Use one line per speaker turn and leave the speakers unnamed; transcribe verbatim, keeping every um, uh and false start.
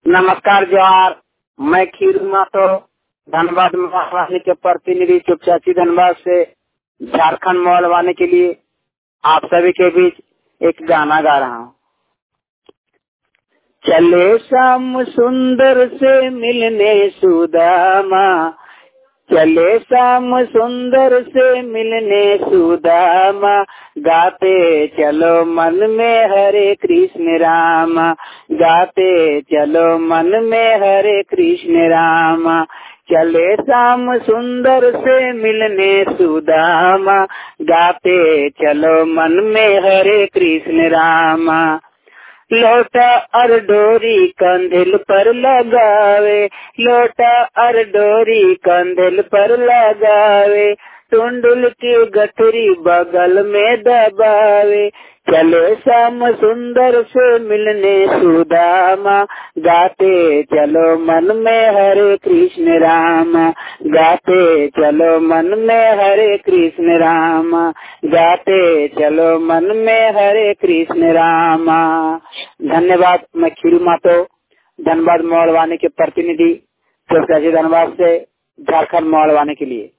नमस्कार जोहार। मैं खीरू मातो धनबाद महाराष्ट्र के प्रतिनिधि चुपचाची धनबाद से झारखंड मोहलवाने के लिए आप सभी के बीच एक गाना गा रहा हूँ। चले शाम सुंदर से मिलने सुदामा, चले शाम सुंदर से मिलने सुदामा, गाते चलो मन में हरे कृष्ण राम, गाते चलो मन में हरे कृष्ण राम। चले शाम सुंदर से मिलने सुदामा, गाते चलो मन में हरे कृष्ण राम। लोटा और डोरी कंधिल पर लगावे, लोटा और डोरी कंधिल पर लगावे, टुंडुल की गठरी बगल में दबावे। चलो शाम सुंदर से मिलने सुदामा, गाते चलो मन में हरे कृष्ण राम, गाते चलो मन में हरे कृष्ण राम, गाते चलो मन में हरे कृष्ण राम। धन्यवाद। मैं खीरू मातो धनबाद मोहलवाने के प्रतिनिधि चौकसी धनबाद से झारखंड मोहलवाने के लिए।